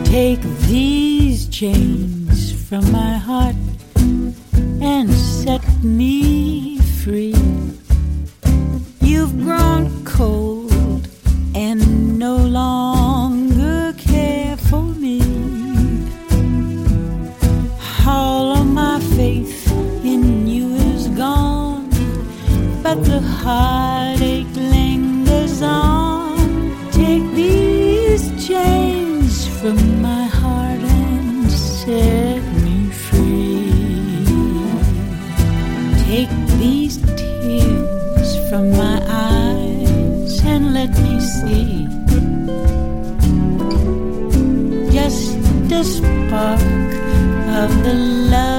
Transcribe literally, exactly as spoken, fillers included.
Take these chains from my heart and set me free. You've grown cold and no longer care for me. All of my faith in you is gone, but the heartache lingers on. Take these chains from my heart and set me free. Take these tears from my eyes and let me see just a spark of the love